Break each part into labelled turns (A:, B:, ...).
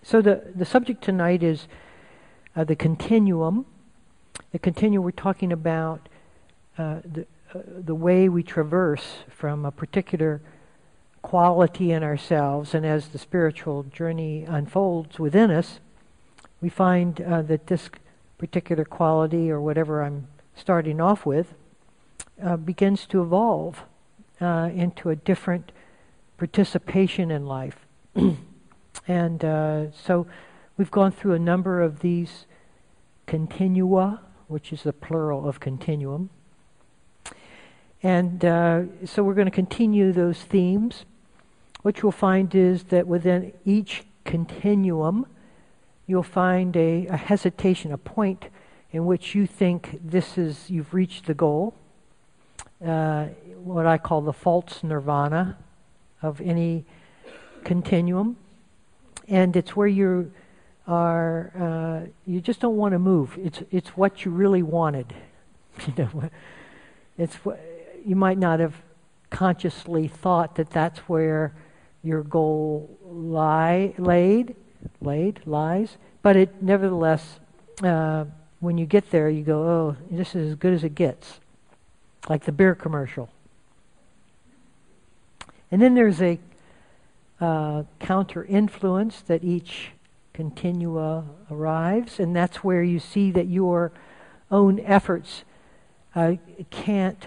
A: So the subject tonight is the continuum. The continuum, we're talking about the way we traverse from a particular quality in ourselves, and as the spiritual journey unfolds within us, we find that this particular quality, or whatever I'm starting off with, begins to evolve into a different participation in life. And so we've gone through a number of these continua, which is the plural of continuum. And so we're going to continue those themes. What you'll find is that within each continuum, you'll find a hesitation, a point in which you think you've reached the goal, what I call the false nirvana of any continuum. And it's where you just don't want to move. It's what you really wanted. You might not have consciously thought that that's where your goal lies, but it nevertheless, when you get there, you go, oh, this is as good as it gets, like the beer commercial. And then there's a counter-influence that each continua arrives, and that's where you see that your own efforts can't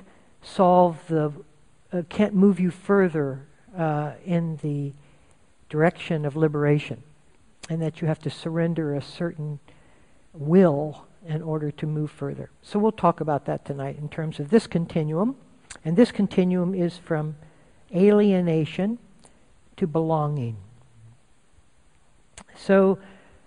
A: move you further in the direction of liberation, and that you have to surrender a certain will in order to move further. So we'll talk about that tonight in terms of this continuum, and this continuum is from alienation to belonging. So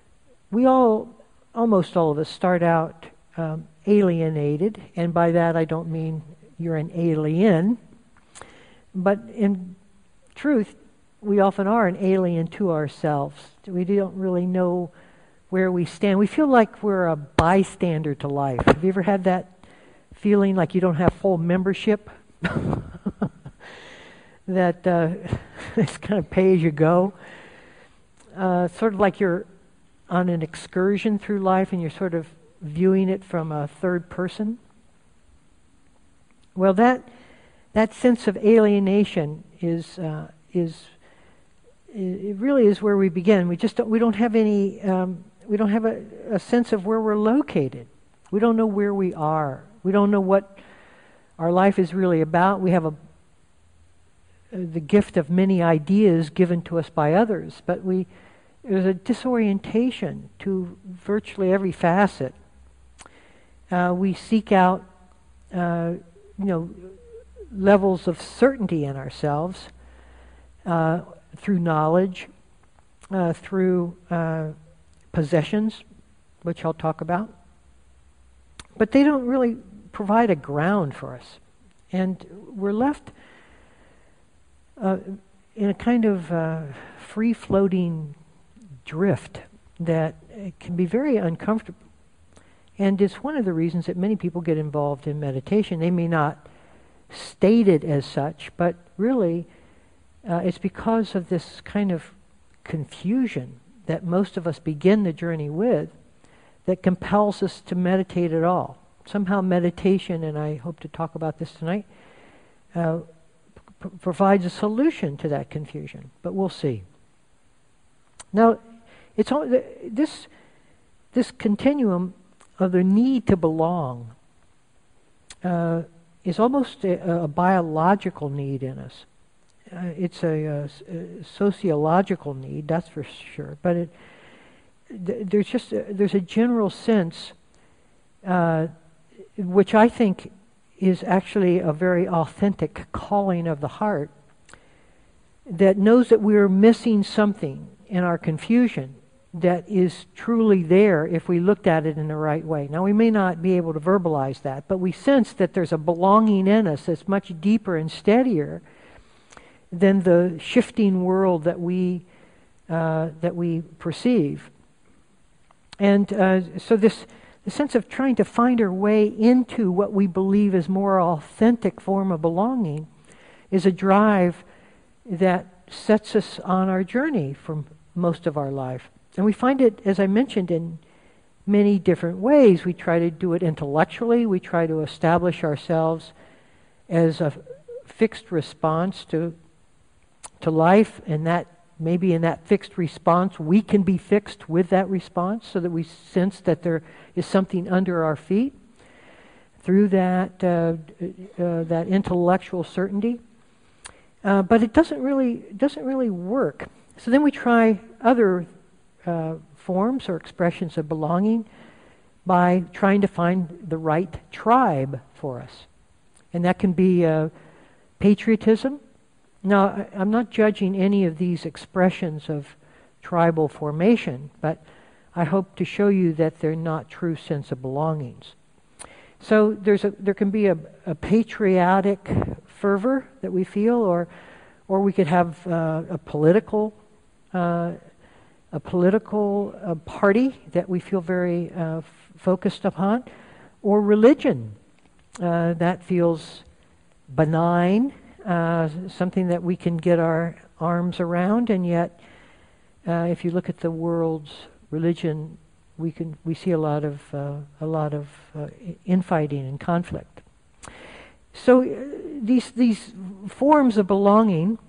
A: almost all of us start out alienated, and by that I don't mean you're an alien, but in truth, we often are an alien to ourselves. We don't really know where we stand. We feel like we're a bystander to life. Have you ever had that feeling like you don't have full membership? That it's kind of pay as you go. Sort of like you're on an excursion through life and you're sort of viewing it from a third person. Well, that sense of alienation it really is where we begin. We don't have a sense of where we're located. We don't know where we are. We don't know what our life is really about. We have the gift of many ideas given to us by others, but there's a disorientation to virtually every facet. We seek out, levels of certainty in ourselves through knowledge, through possessions, which I'll talk about. But they don't really provide a ground for us. And we're left in a kind of free-floating drift that can be very uncomfortable. And it's one of the reasons that many people get involved in meditation. They may not state it as such, but really it's because of this kind of confusion that most of us begin the journey with that compels us to meditate at all. Somehow meditation, and I hope to talk about this tonight, provides a solution to that confusion, but we'll see. Now, it's all, this continuum of the need to belong is almost a biological need in us. It's a sociological need, that's for sure. But there's a general sense, which I think is actually a very authentic calling of the heart, that knows that we're missing something in our confusion that is truly there if we looked at it in the right way. Now, we may not be able to verbalize that, but we sense that there's a belonging in us that's much deeper and steadier than the shifting world that we perceive. And so the sense of trying to find our way into what we believe is more authentic form of belonging is a drive that sets us on our journey for most of our life. And we find it, as I mentioned, in many different ways. We try to do it intellectually. We try to establish ourselves as a fixed response to life, and that maybe in that fixed response we can be fixed with that response, so that we sense that there is something under our feet through that that intellectual certainty. But it doesn't really work. So then we try other forms or expressions of belonging by trying to find the right tribe for us. And that can be patriotism. Now, I'm not judging any of these expressions of tribal formation, but I hope to show you that they're not true sense of belongings. So there can be a patriotic fervor that we feel, or we could have a political party that we feel very focused upon, or religion that feels benign, something that we can get our arms around, and yet if you look at the world's religion, we see a lot of infighting and conflict. So these forms of belonging,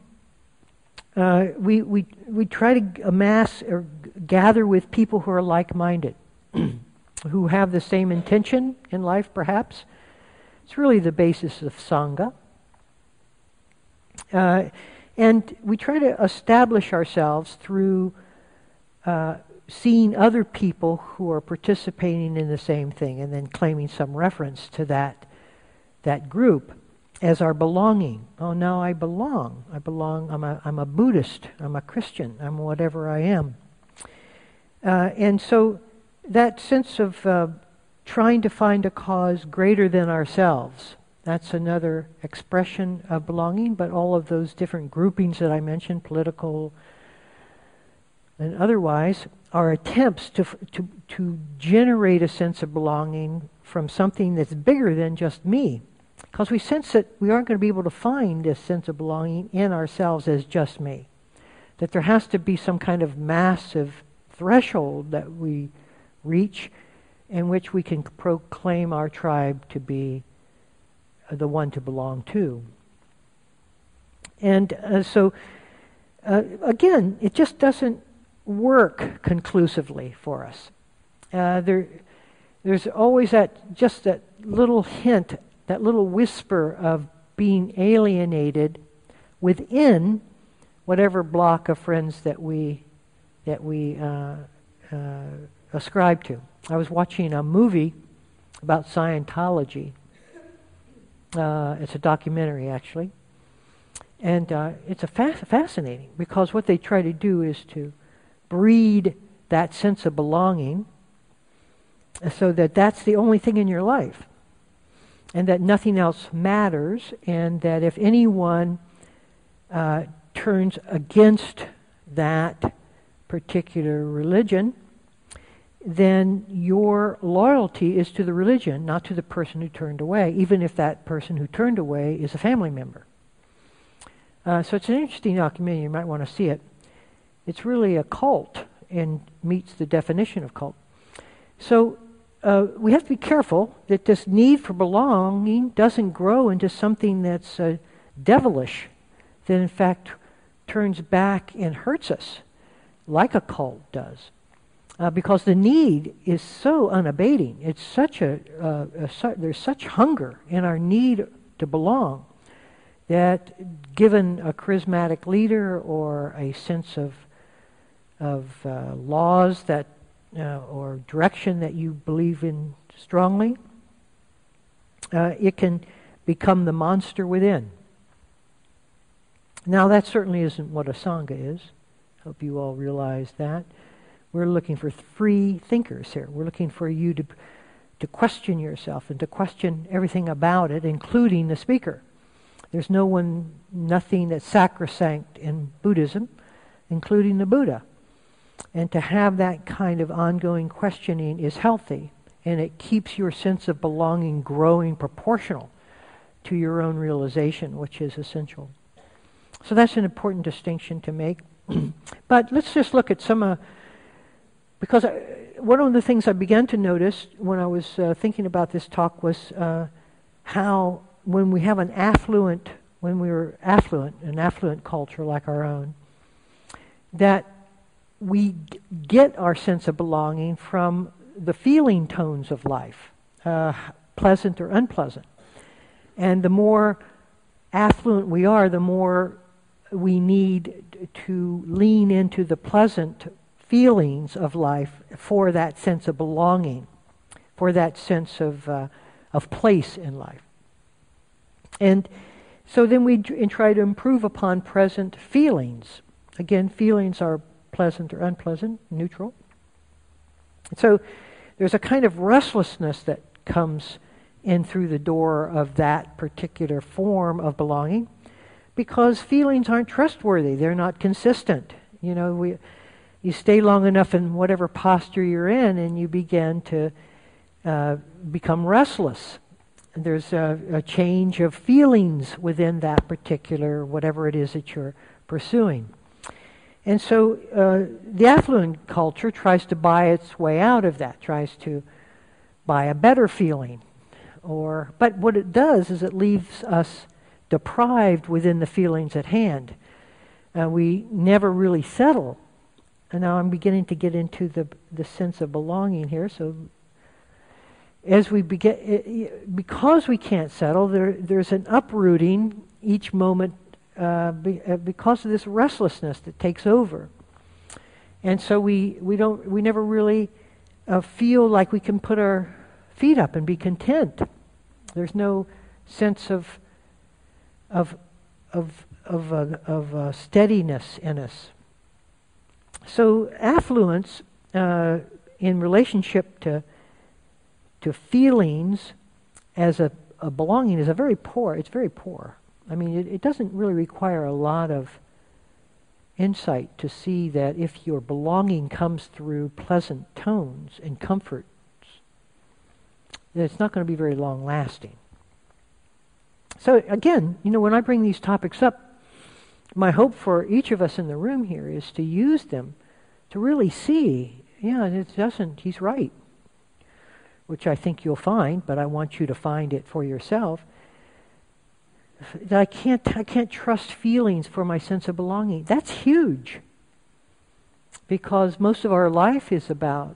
A: we try to amass or gather with people who are like-minded, who have the same intention in life, perhaps. It's really the basis of Sangha. And we try to establish ourselves through seeing other people who are participating in the same thing, and then claiming some reference to that group as our belonging. Oh, now I belong. I'm a Buddhist. I'm a Christian. I'm whatever I am. And so that sense of trying to find a cause greater than ourselves, that's another expression of belonging. But all of those different groupings that I mentioned, political and otherwise, are attempts to generate a sense of belonging from something that's bigger than just me. Because we sense that we aren't going to be able to find this sense of belonging in ourselves as just me. That there has to be some kind of massive threshold that we reach in which we can proclaim our tribe to be the one to belong to. And so, again, it just doesn't work conclusively for us. There's always that little hint, that little whisper of being alienated within whatever block of friends that we ascribe to. I was watching a movie about Scientology. It's a documentary, actually. And it's fascinating, because what they try to do is to breed that sense of belonging so that that's the only thing in your life, and that nothing else matters, and that if anyone turns against that particular religion, then your loyalty is to the religion, not to the person who turned away, even if that person who turned away is a family member. So it's an interesting documentary. You might want to see it. It's really a cult and meets the definition of cult. So we have to be careful that this need for belonging doesn't grow into something that's devilish, that in fact turns back and hurts us, like a cult does. Because the need is so unabating. It's such there's such hunger in our need to belong, that given a charismatic leader or a sense of laws that or direction that you believe in strongly, it can become the monster within. Now, that certainly isn't what a Sangha is. Hope you all realize that. We're looking for free thinkers here. We're looking for you to question yourself and to question everything about it, including the speaker. There's nothing that's sacrosanct in Buddhism, including the Buddha. And to have that kind of ongoing questioning is healthy, and it keeps your sense of belonging growing proportional to your own realization, which is essential. So that's an important distinction to make. But let's just look at some Because one of the things I began to notice when I was thinking about this talk was how when we have an affluent culture like our own, that we get our sense of belonging from the feeling tones of life, pleasant or unpleasant. And the more affluent we are, the more we need to lean into the pleasant feelings of life for that sense of belonging, for that sense of place in life. And so then we try to improve upon present feelings. Again, feelings are pleasant or unpleasant, neutral. So there's a kind of restlessness that comes in through the door of that particular form of belonging, because feelings aren't trustworthy. They're not consistent. You stay long enough in whatever posture you're in, and you begin to become restless. There's a change of feelings within that particular whatever it is that you're pursuing. And so the affluent culture tries to buy its way out of that, tries to buy a better feeling. But what it does is it leaves us deprived within the feelings at hand. We never really settle. And now I'm beginning to get into the sense of belonging here. So as we because we can't settle, there's an uprooting each moment because of this restlessness that takes over. And so we never really feel like we can put our feet up and be content. There's no sense of steadiness in us. So affluence in relationship to feelings as a belonging is very poor. It's very poor. I mean, it doesn't really require a lot of insight to see that if your belonging comes through pleasant tones and comforts, that it's not going to be very long lasting. So again, when I bring these topics up, my hope for each of us in the room here is to use them to really see, he's right, which I think you'll find, but I want you to find it for yourself. That I can't trust feelings for my sense of belonging. That's huge, because most of our life is about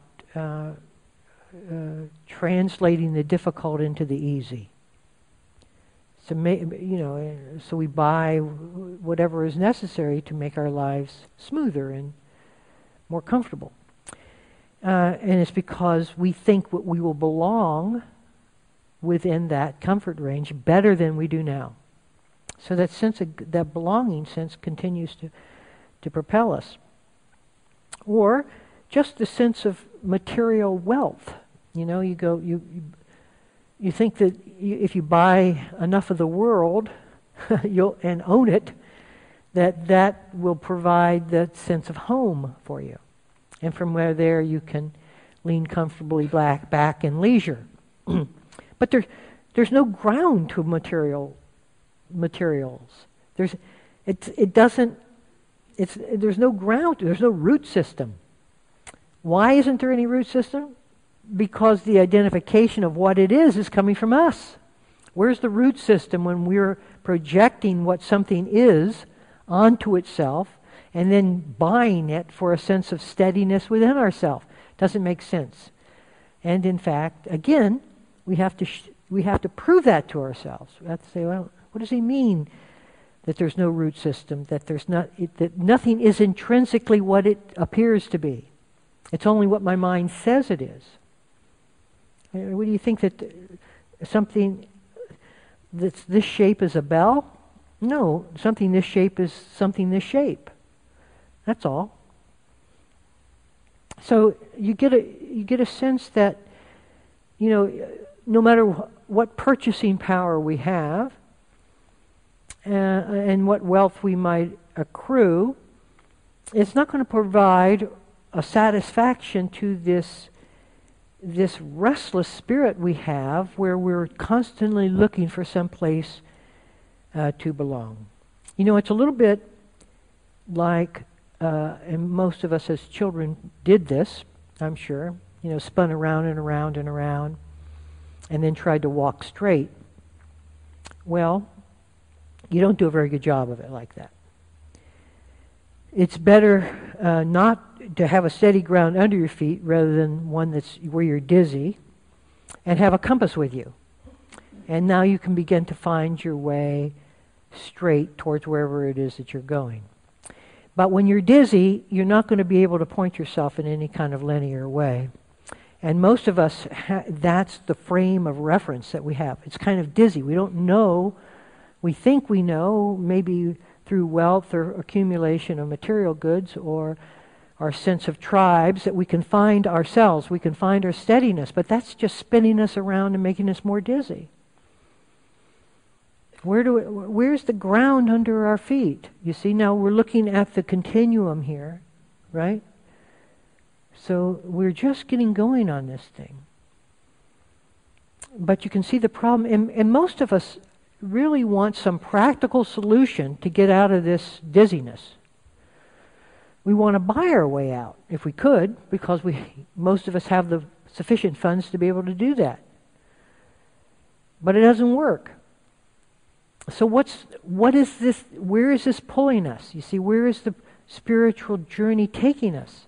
A: translating the difficult into the easy. So we buy whatever is necessary to make our lives smoother and more comfortable. And it's because we think we will belong within that comfort range better than we do now. So that belonging sense continues to propel us. Or just the sense of material wealth. You think that if you buy enough of the world and own it, that will provide that sense of home for you. And from there you can lean comfortably back in leisure. But there's no ground to materials. There's no ground. There's no root system. Why isn't there any root system? Because the identification of what it is coming from us. Where's the root system when we're projecting what something is onto itself and then buying it for a sense of steadiness within ourselves? Doesn't make sense. And in fact, again, we have to prove that to ourselves. We have to say, well, what does he mean that there's no root system, that that nothing is intrinsically what it appears to be? It's only what my mind says it is. What do you think, that something that's this shape is a bell? No, something this shape is something this shape. That's all. So you get a sense that, no matter what purchasing power we have and what wealth we might accrue, it's not going to provide a satisfaction to this restless spirit we have, where we're constantly looking for some place to belong. It's a little bit like, and most of us as children did this, I'm sure. Spun around and around and around, and then tried to walk straight. Well, you don't do a very good job of it like that. It's better not to have a steady ground under your feet rather than one that's where you're dizzy, and have a compass with you. And now you can begin to find your way straight towards wherever it is that you're going. But when you're dizzy, you're not going to be able to point yourself in any kind of linear way. And most of us, that's the frame of reference that we have. It's kind of dizzy. We don't know. We think we know, maybe through wealth or accumulation of material goods or our sense of tribes, that we can find ourselves. We can find our steadiness. But that's just spinning us around and making us more dizzy. Where's the ground under our feet? You see, now we're looking at the continuum here, right? So we're just getting going on this thing. But you can see the problem, and most of us really want some practical solution to get out of this dizziness. We want to buy our way out, if we could, because most of us have the sufficient funds to be able to do that. But it doesn't work. So what is this? Where is this pulling us? You see, where is the spiritual journey taking us?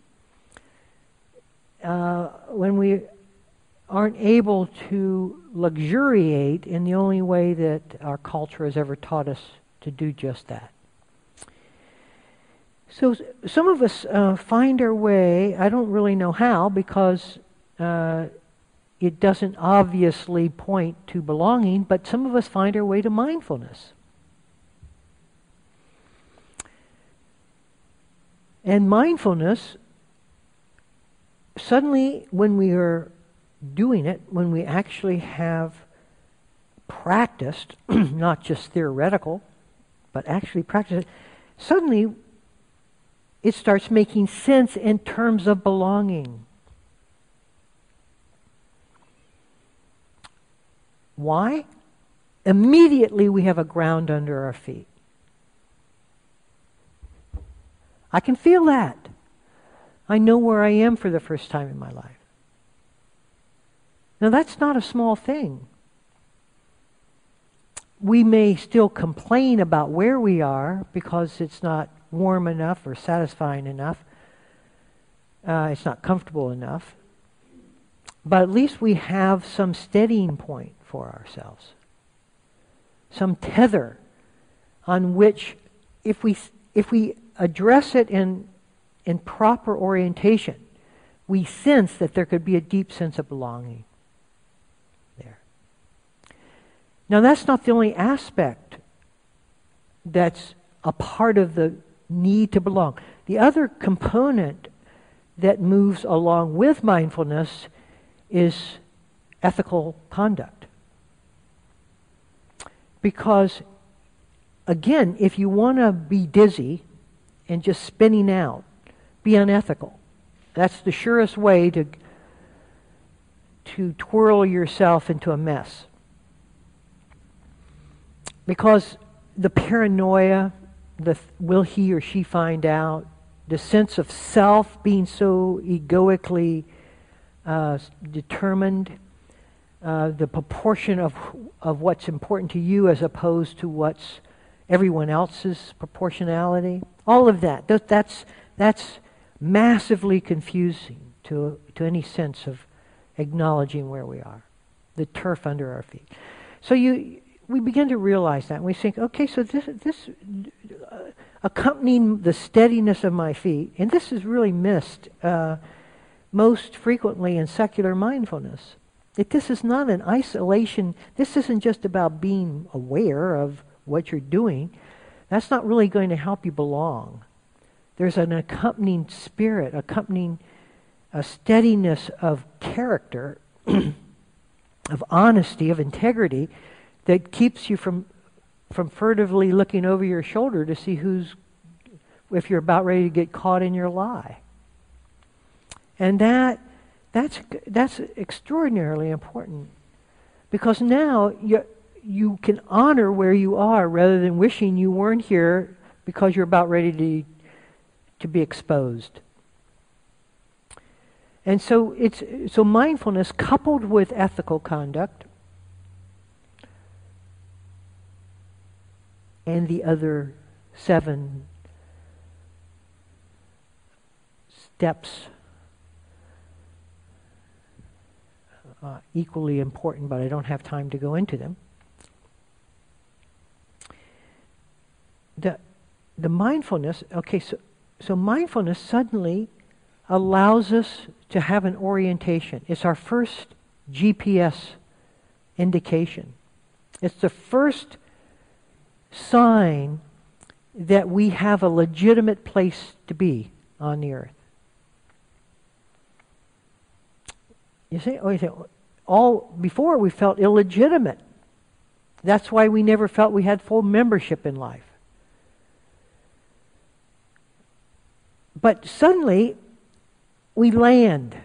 A: When we aren't able to luxuriate in the only way that our culture has ever taught us to do just that. So some of us find our way, I don't really know how, because it doesn't obviously point to belonging, but some of us find our way to mindfulness. And mindfulness, suddenly when we are doing it, when we actually have practiced, not just theoretical, but actually practiced it, suddenly it starts making sense in terms of belonging. Why? Immediately we have a ground under our feet. I can feel that. I know where I am for the first time in my life. Now that's not a small thing. We may still complain about where we are because it's not warm enough or satisfying enough. It's not comfortable enough. But at least we have some steadying point for ourselves. Some tether on which, if we address it in proper orientation, we sense that there could be a deep sense of belonging there. Now that's not the only aspect that's a part of the need to belong. The other component that moves along with mindfulness is ethical conduct. Because, again, if you want to be dizzy and just spinning out, be unethical. That's the surest way to twirl yourself into a mess. Because the paranoia, will he or she find out, the sense of self being so egoically determined, the proportion of what's important to you as opposed to what's everyone else's proportionality, all of that's massively confusing to any sense of acknowledging where we are, the turf under our feet. So we begin to realize that, and we think, okay, so this accompanying the steadiness of my feet, and this is really missed most frequently in secular mindfulness. That this is not an isolation. This isn't just about being aware of what you're doing. That's not really going to help you belong. There's an accompanying spirit, accompanying a steadiness of character, of honesty, of integrity, that keeps you from furtively looking over your shoulder to see if you're about ready to get caught in your lie. And that's extraordinarily important, because now you can honor where you are rather than wishing you weren't here because you're about ready to be exposed. And so mindfulness coupled with ethical conduct and the other 7 steps, equally important, but I don't have time to go into them. The mindfulness, so mindfulness suddenly allows us to have an orientation. It's our first GPS indication. It's the first sign that we have a legitimate place to be on the earth. You say, all before we felt illegitimate. That's why we never felt we had full membership in life. But suddenly, we land.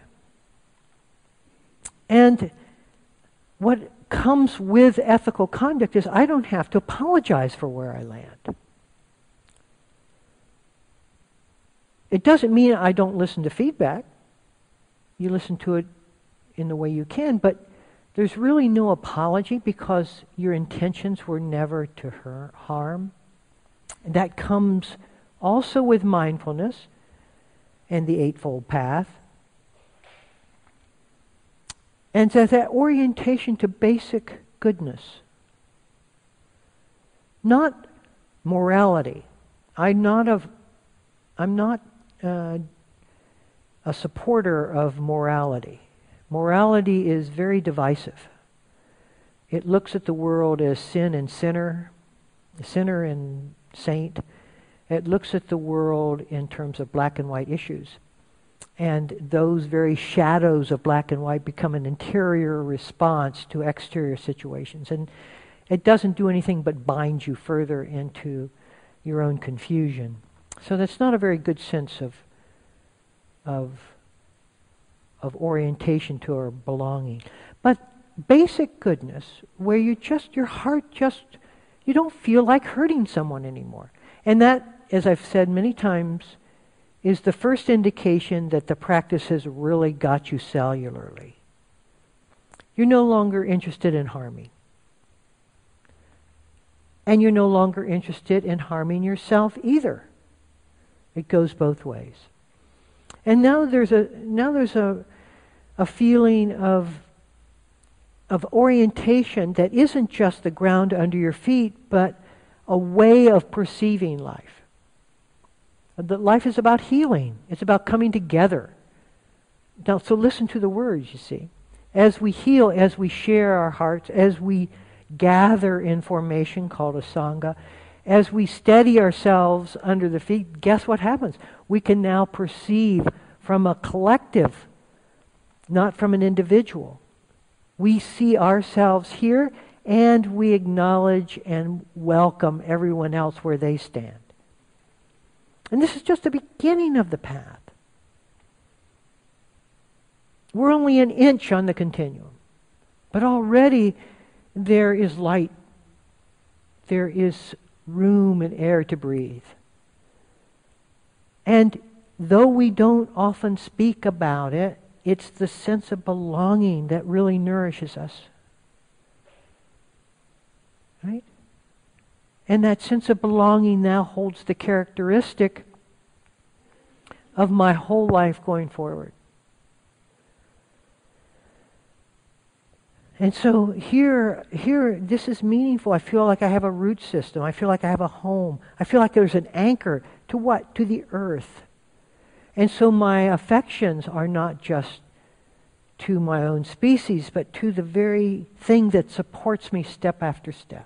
A: And what comes with ethical conduct is I don't have to apologize for where I land. It doesn't mean I don't listen to feedback. You listen to it in the way you can, but there's really no apology because your intentions were never to harm. And that comes also with mindfulness and the Eightfold Path. And so that orientation to basic goodness. Not morality. I'm not a supporter of morality. Morality is very divisive. It looks at the world as sin and sinner and saint. It looks at the world in terms of black and white issues. And those very shadows of black and white become an interior response to exterior situations. And it doesn't do anything but bind you further into your own confusion. So that's not a very good sense of orientation to our belonging. But basic goodness, where your heart you don't feel like hurting someone anymore. And that, as I've said many times, is the first indication that the practice has really got you cellularly. You're no longer interested in harming. And you're no longer interested in harming yourself either. It goes both ways. And now there's a feeling of orientation that isn't just the ground under your feet, but a way of perceiving life. That life is about healing. It's about coming together. Now, so listen to the words, you see. As we heal, as we share our hearts, as we gather in formation called a Sangha, as we steady ourselves under the feet, guess what happens? We can now perceive from a collective, not from an individual. We see ourselves here and we acknowledge and welcome everyone else where they stand. And this is just the beginning of the path. We're only an inch on the continuum. But already there is light. There is room and air to breathe. And though we don't often speak about it, it's the sense of belonging that really nourishes us. Right? And that sense of belonging now holds the characteristic of my whole life going forward. And so here, this is meaningful. I feel like I have a root system. I feel like I have a home. I feel like there's an anchor to what? To the earth. And so my affections are not just to my own species, but to the very thing that supports me step after step.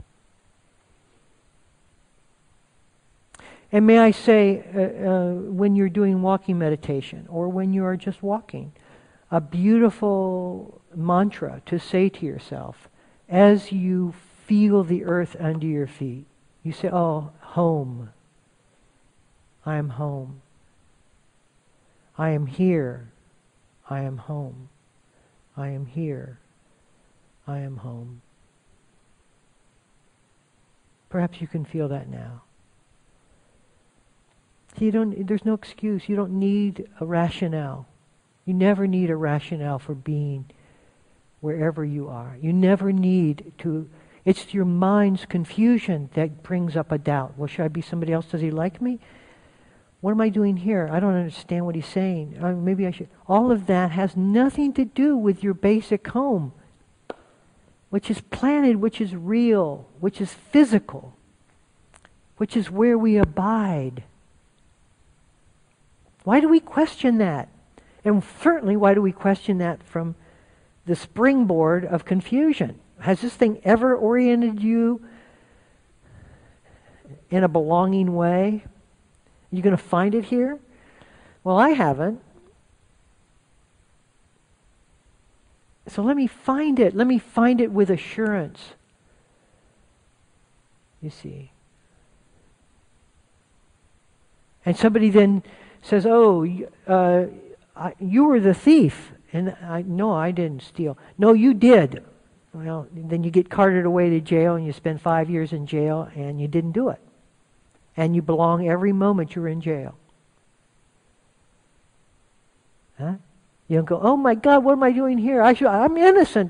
A: And may I say, when you're doing walking meditation, or when you are just walking, a beautiful mantra to say to yourself as you feel the earth under your feet. You say, oh, home. I am home. I am here. I am home. I am here. I am home. Perhaps you can feel that now. There's no excuse. You don't need a rationale. You never need a rationale for being wherever you are. You never need to. It's your mind's confusion that brings up a doubt. Well, should I be somebody else? Does he like me? What am I doing here? I don't understand what he's saying. Maybe I should. All of that has nothing to do with your basic home, which is planted, which is real, which is physical, which is where we abide. Why do we question that? And certainly, why do we question that from the springboard of confusion? Has this thing ever oriented you in a belonging way? Are you going to find it here? Well, I haven't. So let me find it. Let me find it with assurance. You see. And somebody then says, oh, you were the thief. And no, I didn't steal. No, you did. Well, then you get carted away to jail and you spend 5 years in jail and you didn't do it. And you belong every moment you're in jail. Huh? You don't go, oh my God, what am I doing here? I'm innocent.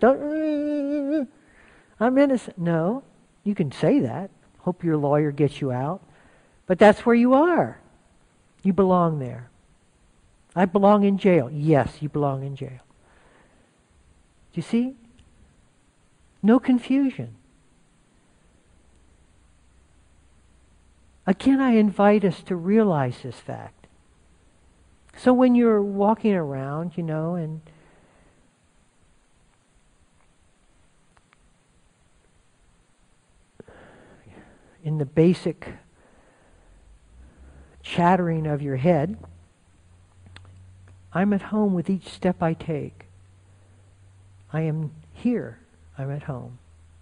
A: I'm innocent. No, you can say that. Hope your lawyer gets you out. But that's where you are. You belong there. I belong in jail. Yes, you belong in jail. Do you see? No confusion. Again, I invite us to realize this fact. So when you're walking around, and in the basic chattering of your head, I'm at home with each step I take. I am here. I'm at home.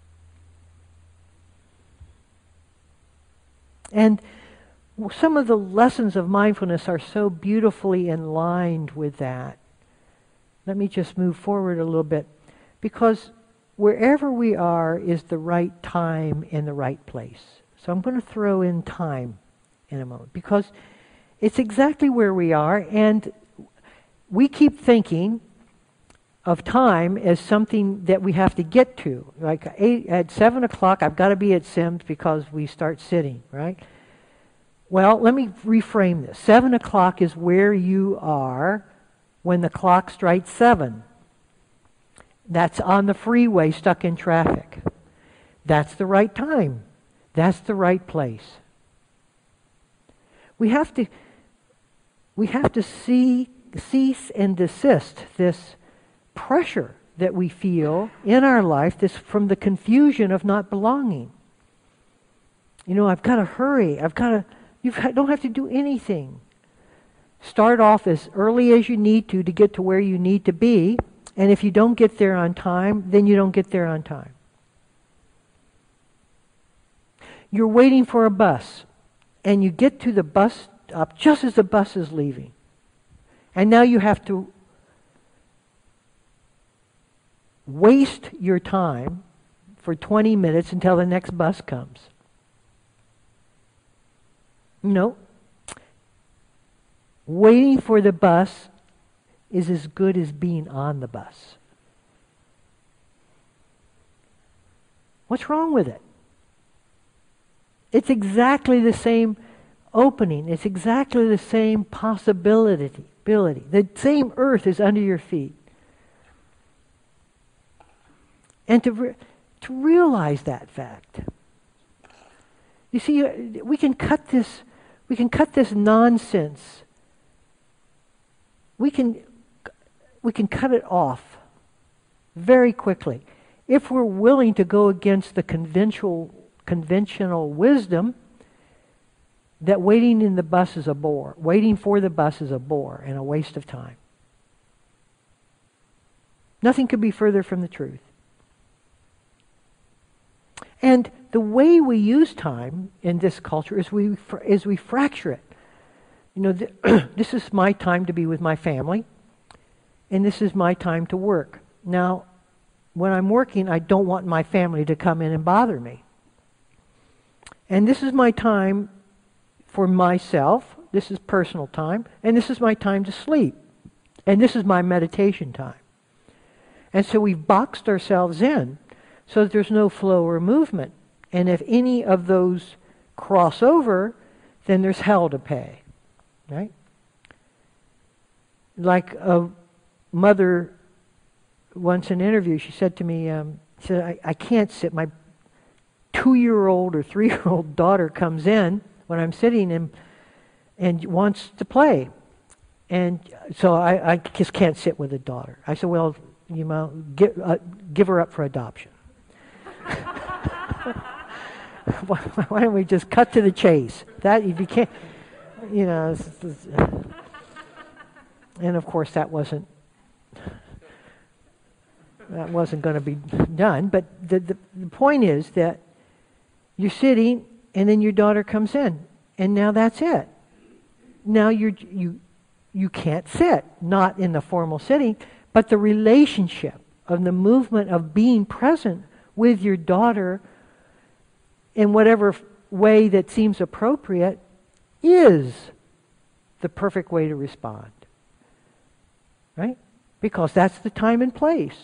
A: And some of the lessons of mindfulness are so beautifully aligned with that. Let me just move forward a little bit. Because wherever we are is the right time in the right place. So I'm going to throw in time in a moment. Because it's exactly where we are, and we keep thinking of time as something that we have to get to. Like at 7 o'clock, I've got to be at Sims because we start sitting, right? Well, let me reframe this. 7 o'clock is where you are when the clock strikes 7. That's on the freeway stuck in traffic. That's the right time. That's the right place. We have to cease and desist this pressure that we feel in our life, this from the confusion of not belonging. I've got to hurry. You don't have to do anything. Start off as early as you need to get to where you need to be, and if you don't get there on time, then you don't get there on time. You're waiting for a bus, and you get to the bus stop just as the bus is leaving. And now you have to waste your time for 20 minutes until the next bus comes. No. Waiting for the bus is as good as being on the bus. What's wrong with it? It's exactly the same opening. It's exactly the same possibility. The same earth is under your feet. And to realize that fact. You see, we can cut this nonsense. We can cut it off very quickly if we're willing to go against the conventional wisdom that waiting in the bus is a bore. Waiting for the bus is a bore and a waste of time. Nothing could be further from the truth. And the way we use time in this culture is we fracture it. This is my time to be with my family, and this is my time to work. Now, when I'm working, I don't want my family to come in and bother me. And this is my time for myself. This is personal time, and this is my time to sleep. And this is my meditation time. And so we've boxed ourselves in so that there's no flow or movement. And if any of those cross over, then there's hell to pay. Right? Like a mother once in an interview, she said to me, she said, I can't sit. My 2-year-old or 3-year-old daughter comes in when I'm sitting and wants to play. And so I just can't sit with a daughter. I said, well, you know, give her up for adoption. Why don't we just cut to the chase? That if you can't, you know. And of course, that wasn't going to be done. But the point is that you're sitting, and then your daughter comes in, and now that's it. Now you can't sit, not in the formal sitting, but the relationship of the movement of being present with your daughter in whatever way that seems appropriate is the perfect way to respond. Right? Because that's the time and place.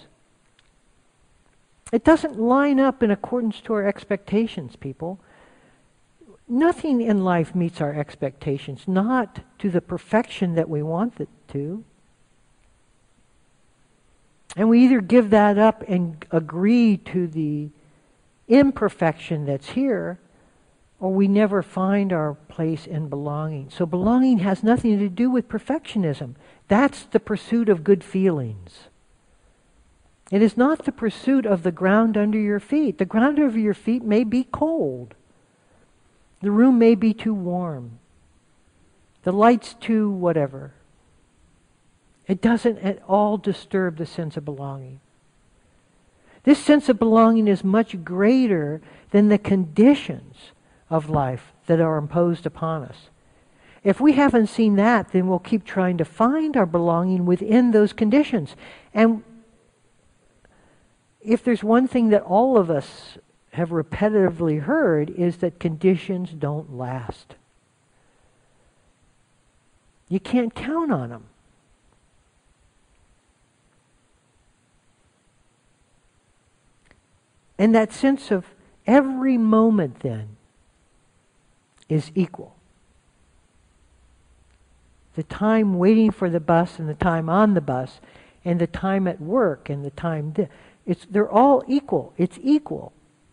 A: It doesn't line up in accordance to our expectations, people. Nothing in life meets our expectations, not to the perfection that we want it to. And we either give that up and agree to the imperfection that's here, or we never find our place in belonging. So belonging has nothing to do with perfectionism. That's the pursuit of good feelings. It is not the pursuit of the ground under your feet. The ground under your feet may be cold. The room may be too warm. The light's too whatever. It doesn't at all disturb the sense of belonging. This sense of belonging is much greater than the conditions of life that are imposed upon us. If we haven't seen that, then we'll keep trying to find our belonging within those conditions. And if there's one thing that all of us have repetitively heard, is that conditions don't last. You can't count on them. And that sense of every moment then is equal. The time waiting for the bus and the time on the bus and the time at work and the time... they're all equal. It's equal.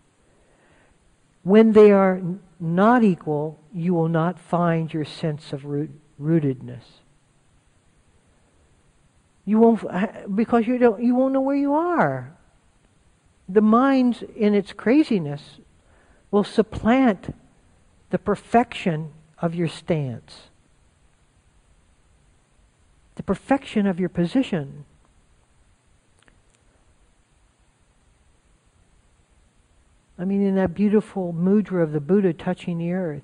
A: When they are not equal, you will not find your sense of rootedness. You won't, because you won't know where you are. The mind, in its craziness, will supplant the perfection of your stance, the perfection of your position. I mean, in that beautiful mudra of the Buddha touching the earth,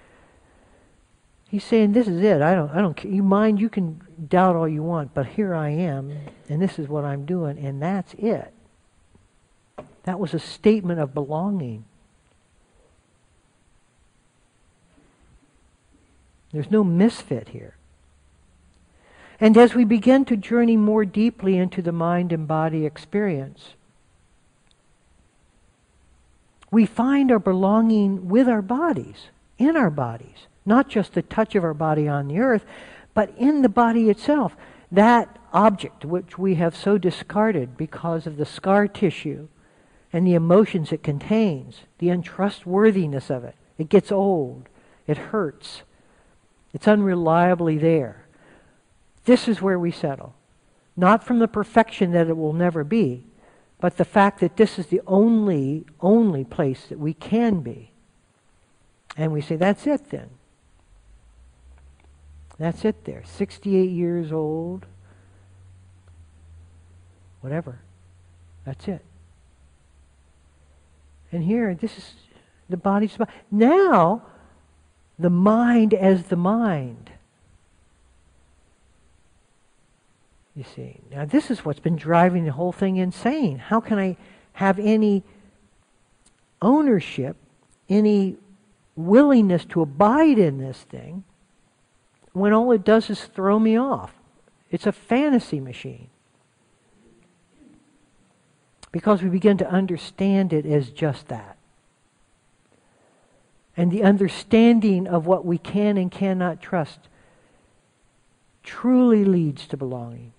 A: he's saying, "This is it. I don't care. You mind? You can doubt all you want, but here I am, and this is what I'm doing, and that's it." That was a statement of belonging. There's no misfit here. And as we begin to journey more deeply into the mind and body experience, we find our belonging with our bodies, in our bodies. Not just the touch of our body on the earth, but in the body itself. That object which we have so discarded because of the scar tissue and the emotions it contains, the untrustworthiness of it. It gets old. It hurts. It's unreliably there. This is where we settle. Not from the perfection that it will never be, but the fact that this is the only place that we can be. And we say, that's it then. That's it there. 68 years old. Whatever. That's it. And here, this is the body's body. Now, the mind as the mind. You see. Now, this is what's been driving the whole thing insane. How can I have any ownership, any willingness to abide in this thing, when all it does is throw me off? It's a fantasy machine. Because we begin to understand it as just that. And the understanding of what we can and cannot trust truly leads to belonging.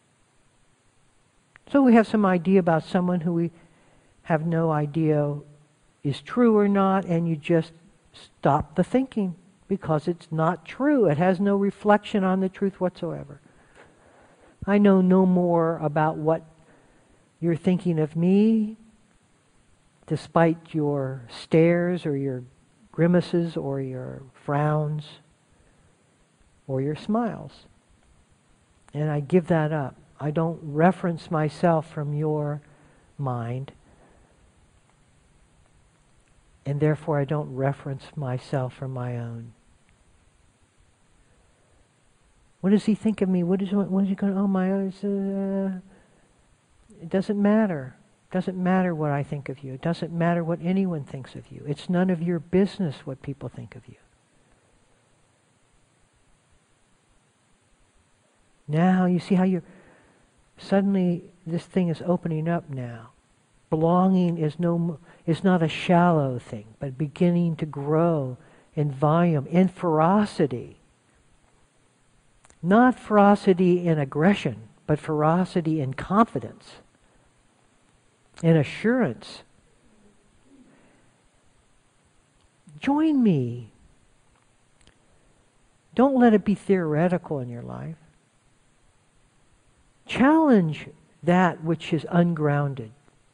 A: So we have some idea about someone who we have no idea is true or not, and you just stop the thinking because it's not true. It has no reflection on the truth whatsoever. I know no more about what you're thinking of me, despite your stares or your grimaces or your frowns or your smiles. And I give that up. I don't reference myself from your mind, and therefore I don't reference myself from my own. What does he think of me? What is he going? Oh my! It doesn't matter. It doesn't matter what I think of you. It doesn't matter what anyone thinks of you. It's none of your business what people think of you. Now you see how you're suddenly this thing is opening up now. Belonging is not a shallow thing, but beginning to grow in volume, in ferocity. Not ferocity in aggression, but ferocity in confidence, in assurance. Join me. Don't let it be theoretical in your life. Challenge that which is ungrounded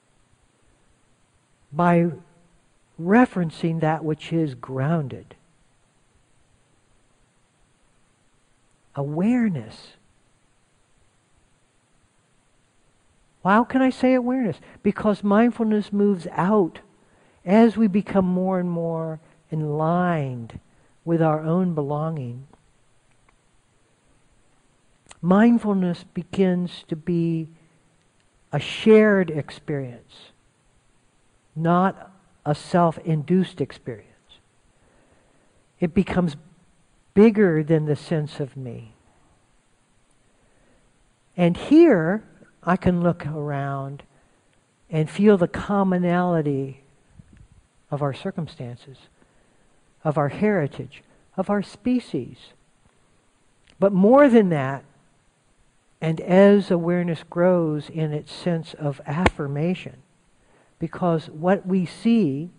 A: by referencing that which is grounded. Awareness. How can I say awareness? Because mindfulness moves out as we become more and more enlightened with our own belonging. Mindfulness begins to be a shared experience, not a self-induced experience. It becomes bigger than the sense of me. And here, I can look around and feel the commonality of our circumstances, of our heritage, of our species. But more than that, and as awareness grows in its sense of affirmation, because what we see,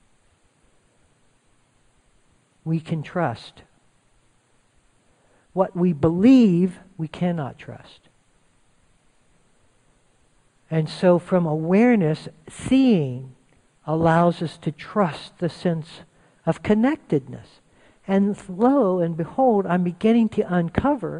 A: we can trust. What we believe, we cannot trust. And so from awareness, seeing allows us to trust the sense of connectedness. And lo and behold, I'm beginning to uncover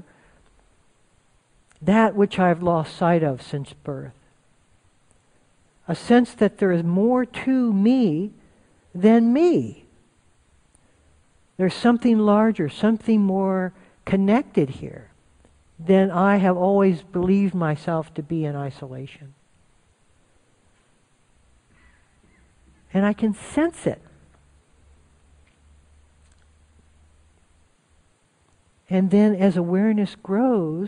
A: that which I've lost sight of since birth. A sense that there is more to me than me. There's something larger, something more connected here than I have always believed myself to be in isolation. And I can sense it. And then as awareness grows,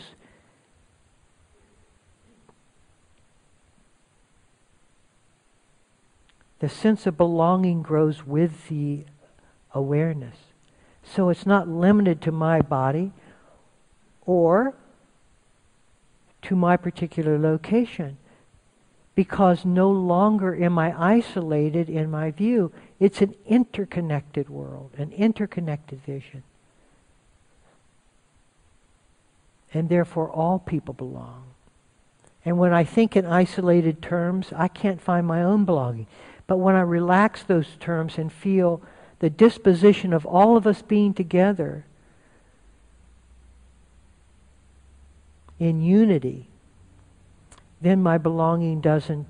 A: the sense of belonging grows with the awareness. So it's not limited to my body or to my particular location, because no longer am I isolated in my view. It's an interconnected world, an interconnected vision. And therefore all people belong. And when I think in isolated terms, I can't find my own belonging. But when I relax those terms and feel the disposition of all of us being together in unity, then my belonging doesn't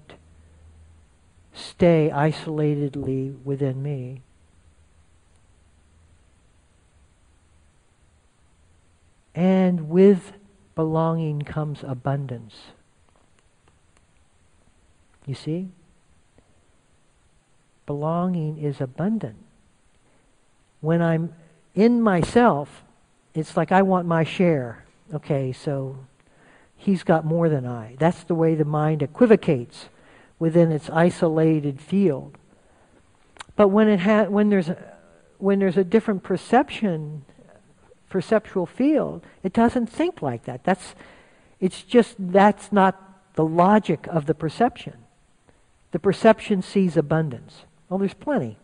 A: stay isolatedly within me. And with belonging comes abundance. You see? Belonging is abundant. When I'm in myself, it's like I want my share. Okay, so he's got more than I. That's the way the mind equivocates within its isolated field. But when there's a different perceptual field, it doesn't think like that. That's not the logic of the perception. The perception sees abundance. Well, there's plenty.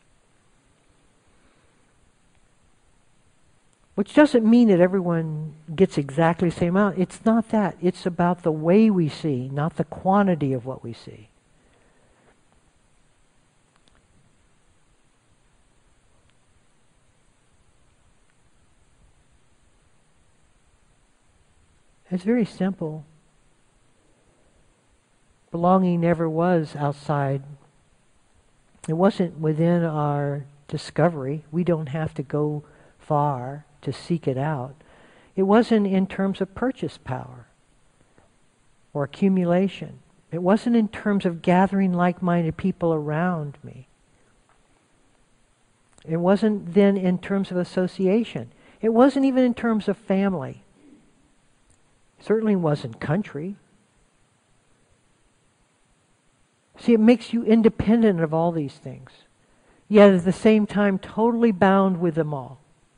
A: Which doesn't mean that everyone gets exactly the same amount. It's not that. It's about the way we see, not the quantity of what we see. It's very simple. Belonging never was outside. It wasn't within our discovery. We don't have to go far to seek it out. It wasn't in terms of purchase power or accumulation. It wasn't in terms of gathering like-minded people around me. It wasn't then in terms of association. It wasn't even in terms of family. It certainly wasn't country. See, it makes you independent of all these things, yet at the same time totally bound with them all.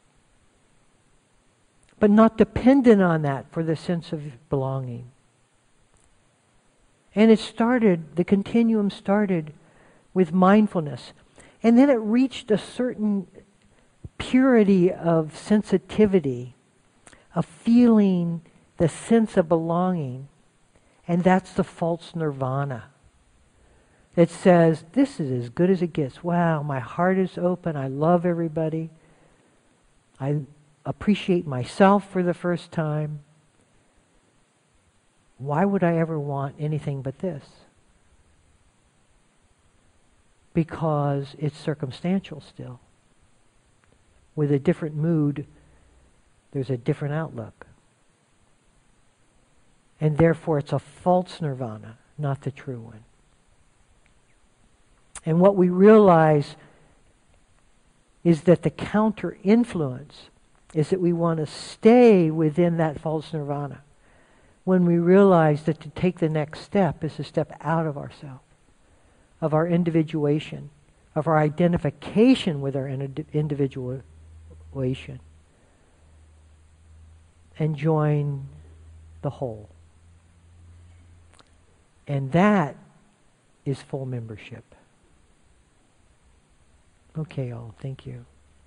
A: But not dependent on that for the sense of belonging. And the continuum started with mindfulness. And then it reached a certain purity of sensitivity, of feeling the sense of belonging. And that's the false nirvana. It says, this is as good as it gets. Wow, my heart is open. I love everybody. I appreciate myself for the first time. Why would I ever want anything but this? Because it's circumstantial still. With a different mood, there's a different outlook. And therefore it's a false nirvana, not the true one. And what we realize is that the counter-influence is that we want to stay within that false nirvana. When we realize that to take the next step is to step out of ourselves, of our individuation, of our identification with our individuation, and join the whole. And that is full membership. Okay, all. Thank you.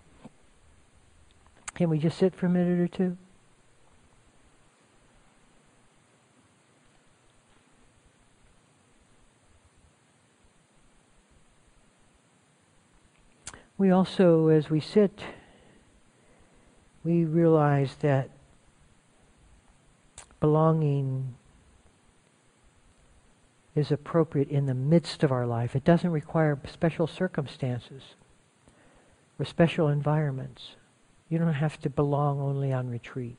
A: Can we just sit for a minute or two? We also, as we sit, we realize that belonging is appropriate in the midst of our life. It doesn't require special circumstances or special environments. You don't have to belong only on retreat.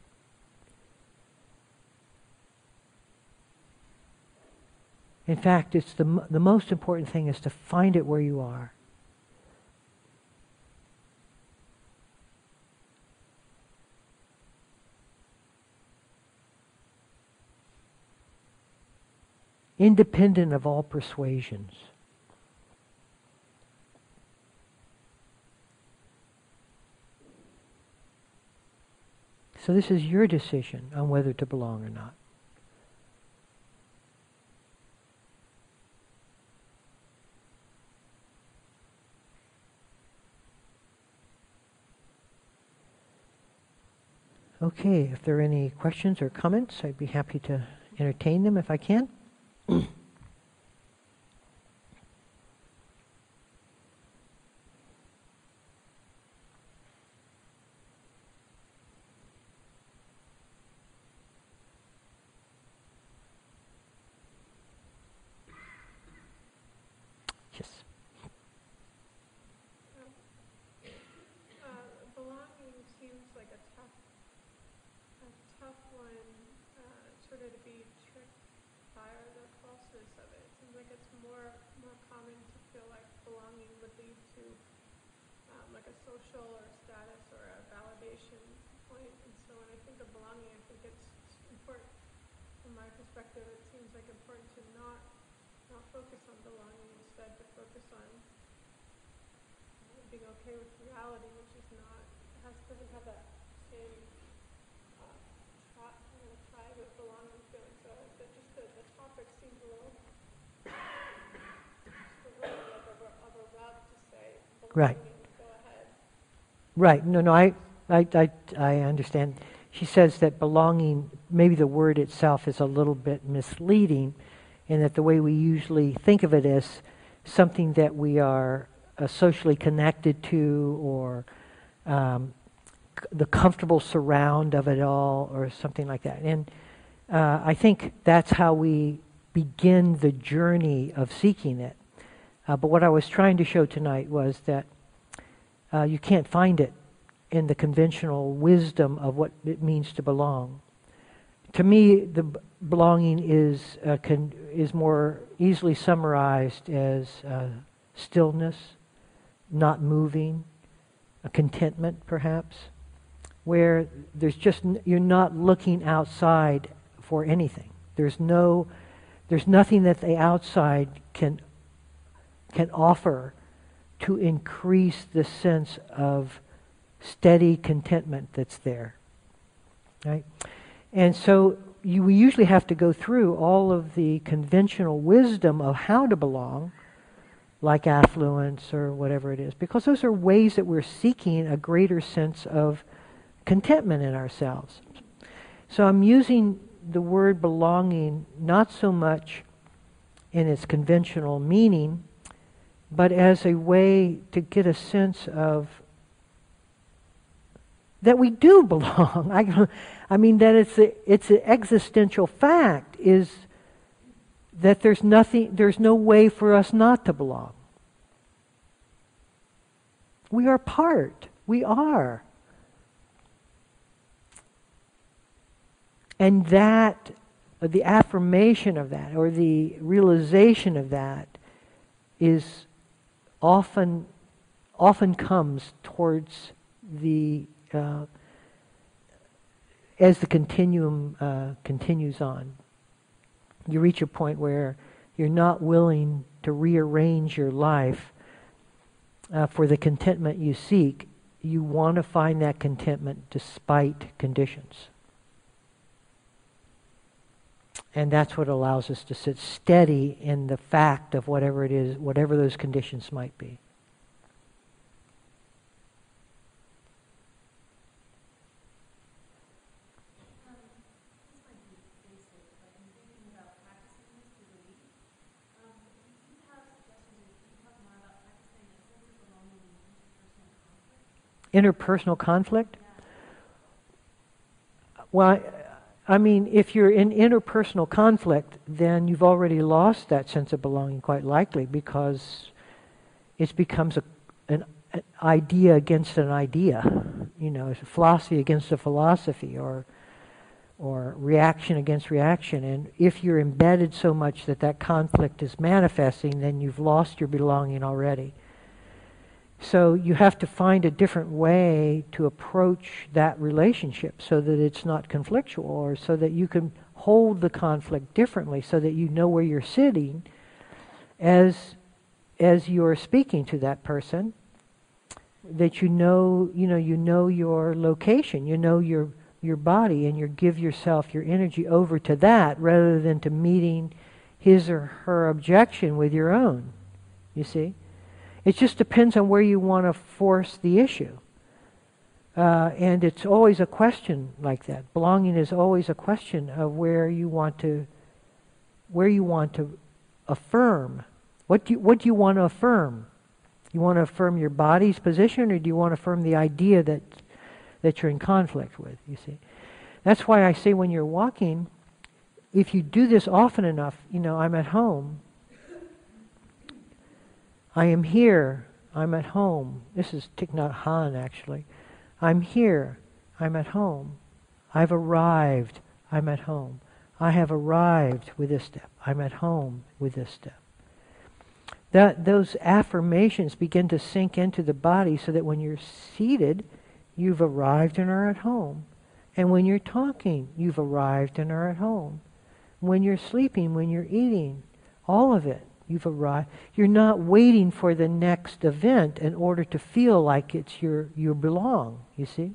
A: In fact, it's the most important thing is to find it where you are. Independent of all persuasions. So this is your decision on whether to belong or not. Okay, if there are any questions or comments, I'd be happy to entertain them if I can. Yes.
B: Belonging seems like a tough one, sort of to be tricked by the falseness of it. It seems like it's more common to feel like belonging would lead to like a social or status or a validation point. And so when I think of belonging, I think it's important. my perspective, it seems like important to not focus on belonging, instead to focus on being okay with reality, which is not doesn't have that same tribe of belonging feeling. So that just the topic seems a little of a route to say
A: Right.
B: belonging. Go ahead.
A: Right. No, I understand. She says that belonging, maybe the word itself is a little bit misleading, in that the way we usually think of it as something that we are socially connected to, or the comfortable surround of it all, or something like that. And I think that's how we begin the journey of seeking it. But what I was trying to show tonight was that you can't find it in the conventional wisdom of what it means to belong. To me, the belonging is more easily summarized as stillness, not moving, a contentment perhaps, where you're not looking outside for anything. There's nothing that the outside can offer to increase the sense of steady contentment that's there, right? And so we usually have to go through all of the conventional wisdom of how to belong, like affluence or whatever it is, because those are ways that we're seeking a greater sense of contentment in ourselves. So I'm using the word belonging not so much in its conventional meaning, but as a way to get a sense of that we do belong. I mean that it's an existential fact is that there's no way for us not to belong. We are part. We are. And that, the affirmation of that, or the realization of that, is often comes towards as the continuum continues on. You reach a point where you're not willing to rearrange your life for the contentment you seek. You want to find that contentment despite conditions. And that's what allows us to sit steady in the fact of whatever it is, whatever those conditions might be. Interpersonal conflict? Well, I mean, if you're in interpersonal conflict, then you've already lost that sense of belonging, quite likely, because it becomes an idea against an idea. You know, it's a philosophy against a philosophy, or reaction against reaction. And if you're embedded so much that conflict is manifesting, then you've lost your belonging already. So you have to find a different way to approach that relationship so that it's not conflictual, or so that you can hold the conflict differently, so that you know where you're sitting as you're speaking to that person, that you know your location, you know your body, and you give yourself, your energy over to that rather than to meeting his or her objection with your own. You see? It just depends on where you want to force the issue. And it's always a question like that. Belonging is always a question of where you want to affirm. What do you want to affirm? You want to affirm your body's position, or do you want to affirm the idea that you're in conflict with, you see? That's why I say when you're walking, if you do this often enough, I'm at home. I am here. I'm at home. This is Thich Nhat Hanh, actually. I'm here. I'm at home. I've arrived. I'm at home. I have arrived with this step. I'm at home with this step. Those affirmations begin to sink into the body, so that when you're seated, you've arrived and are at home. And when you're talking, you've arrived and are at home. when you're sleeping, when you're eating, all of it. You've arrived. You're not waiting for the next event in order to feel like it's you belong, you see?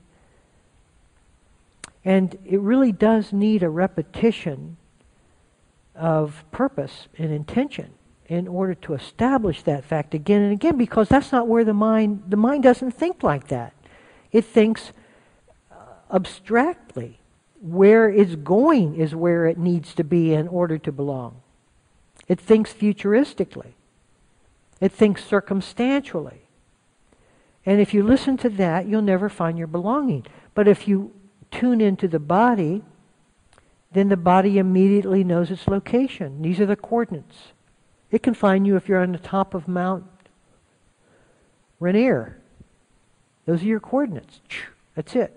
A: And it really does need a repetition of purpose and intention in order to establish that fact again and again, because that's not where the mind doesn't think like that. It thinks abstractly. Where it's going is where it needs to be in order to belong. It thinks futuristically. It thinks circumstantially. And if you listen to that, you'll never find your belonging. But if you tune into the body, then the body immediately knows its location. These are the coordinates. It can find you if you're on the top of Mount Rainier. Those are your coordinates. That's it.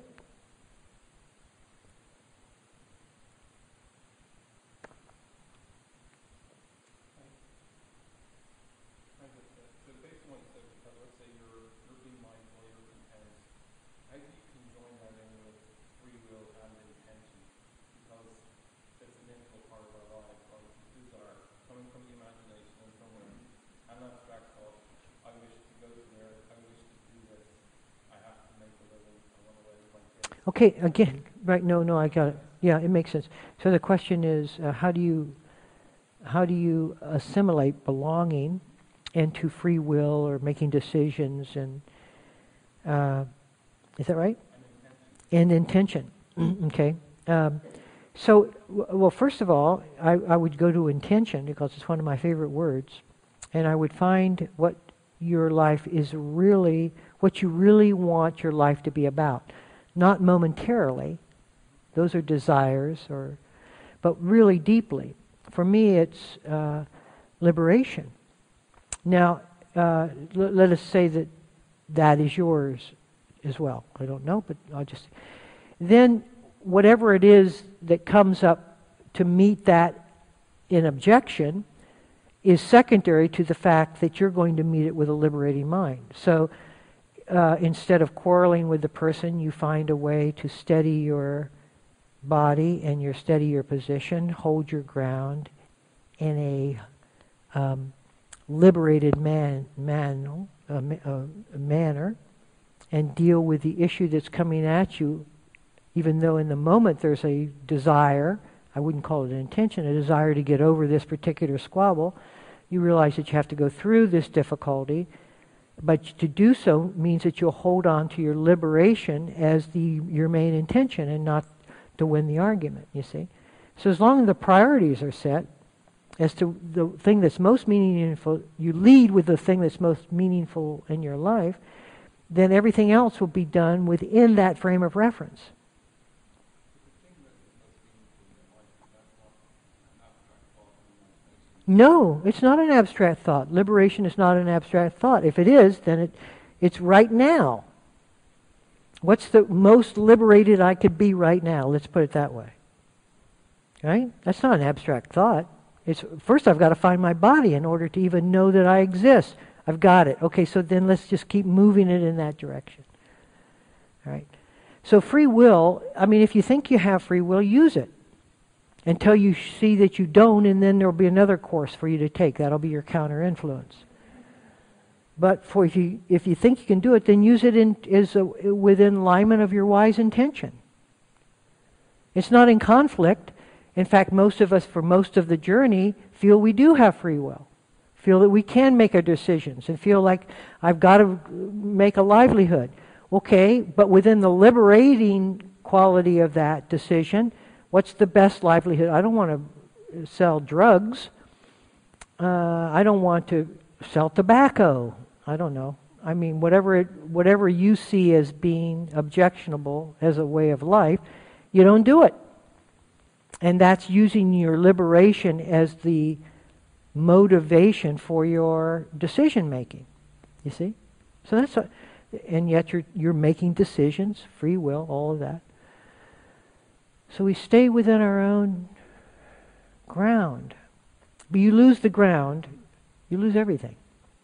A: Okay, again, right? No, I got it. Yeah, it makes sense. So the question is, how do you assimilate belonging into free will or making decisions? And is that right? And intention. Okay. So, well, first of all, I would go to intention because it's one of my favorite words, and I would find what your life is really, what you really want your life to be about. Not momentarily, those are desires, but really deeply. For me, it's liberation. Now, let us say that is yours as well. I don't know, but I'll just... Then, whatever it is that comes up to meet that in objection is secondary to the fact that you're going to meet it with a liberating mind. So, instead of quarreling with the person, you find a way to steady your body and steady your position, hold your ground in a liberated manner, and deal with the issue that's coming at you, even though in the moment there's a desire, I wouldn't call it an intention, a desire to get over this particular squabble. You realize that you have to go through this difficulty, but to do so means that you'll hold on to your liberation as your main intention and not to win the argument, you see. So as long as the priorities are set as to the thing that's most meaningful, you lead with the thing that's most meaningful in your life, then everything else will be done within that frame of reference. No, it's not an abstract thought. Liberation is not an abstract thought. If it is, then it's right now. What's the most liberated I could be right now? Let's put it that way. Right? That's not an abstract thought. It's first I've got to find my body in order to even know that I exist. I've got it. Okay, so then let's just keep moving it in that direction. All right? So free will, I mean, if you think you have free will, use it. Until you see that you don't, and then there'll be another course for you to take. That'll be your counter-influence. But if you think you can do it, then use it within alignment of your wise intention. It's not in conflict. In fact, most of us, for most of the journey, feel we do have free will. Feel that we can make our decisions, and feel like I've got to make a livelihood. Okay, but within the liberating quality of that decision, what's the best livelihood? I don't want to sell drugs. I don't want to sell tobacco. I don't know. I mean, whatever you see as being objectionable as a way of life, you don't do it. And that's using your liberation as the motivation for your decision making. You see? So and yet you're making decisions, free will, all of that. So we stay within our own ground. But you lose the ground, you lose everything.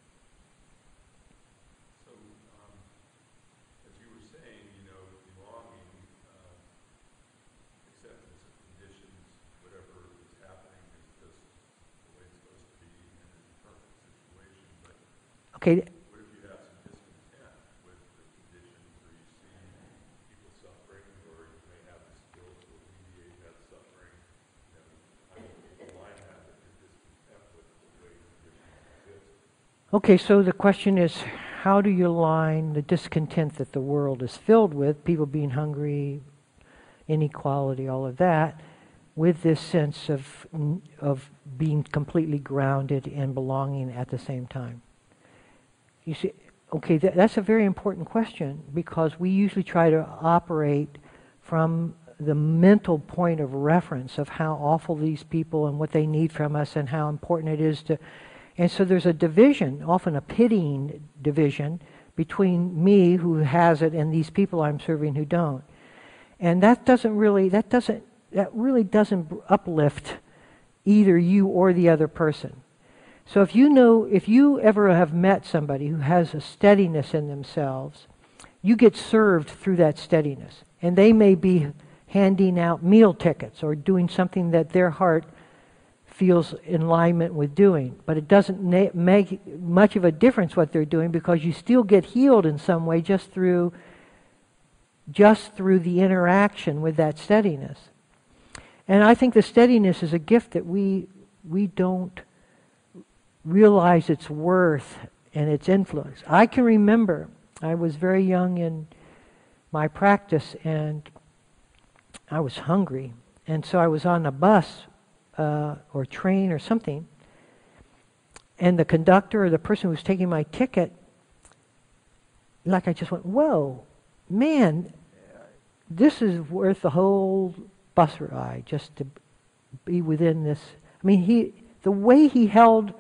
C: So, as you were saying, belonging, acceptance of conditions, whatever is happening
A: Okay,
C: What if you have some discontent with the conditions, or you see people suffering, or you may have the skill to alleviate that suffering? How do you align that with your discontent with the way conditions exist?
A: okay, so the question is, how do you align the discontent that the world is filled with, people being hungry, inequality, all of that, with this sense of being completely grounded and belonging at the same time? You see, okay, that's a very important question, because we usually try to operate from the mental point of reference of how awful these people and what they need from us and how important it is to... And so there's a division, often a pitying division, between me who has it and these people I'm serving who don't. And that really doesn't uplift either you or the other person. So if you ever have met somebody who has a steadiness in themselves, you get served through that steadiness. And they may be handing out meal tickets or doing something that their heart feels in alignment with doing. But it doesn't make much of a difference what they're doing, because you still get healed in some way just through the interaction with that steadiness. And I think the steadiness is a gift that we don't realize its worth and its influence. I can remember I was very young in my practice, and I was hungry, and so I was on a bus or train or something, and the conductor or the person who was taking my ticket, like, I just went, whoa, man, this is worth the whole bus ride just to be within this. I mean, the way he held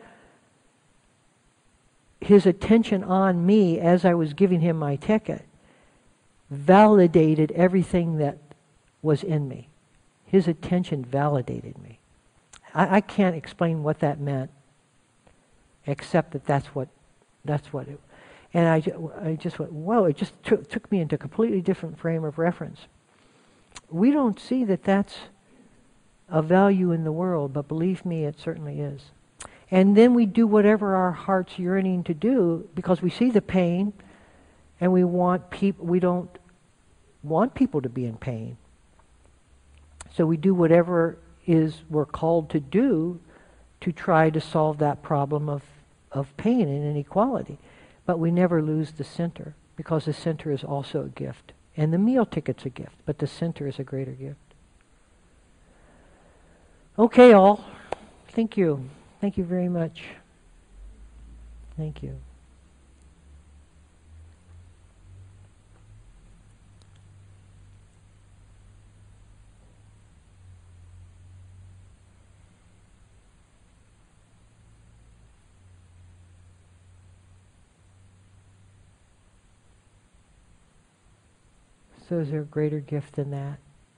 A: his attention on me as I was giving him my ticket validated everything that was in me. His attention validated me. I can't explain what that meant, except that that's what it. And I just went, whoa! It just took me into a completely different frame of reference. We don't see that that's a value in the world, but believe me, it certainly is. And then we do whatever our heart's yearning to do, because we see the pain, and we don't want people to be in pain. So we do whatever we're called to do to try to solve that problem of pain and inequality. But we never lose the center, because the center is also a gift. And the meal ticket's a gift, but the center is a greater gift. Okay, all. Thank you. Thank you very much. Thank you. So is there a greater gift than that?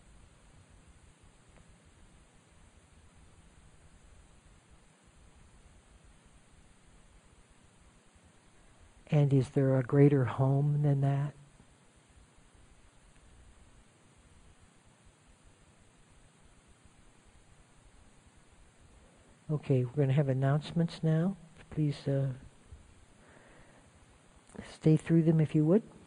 A: And is there a greater home than that? Okay, we're going to have announcements now. Please stay through them if you would.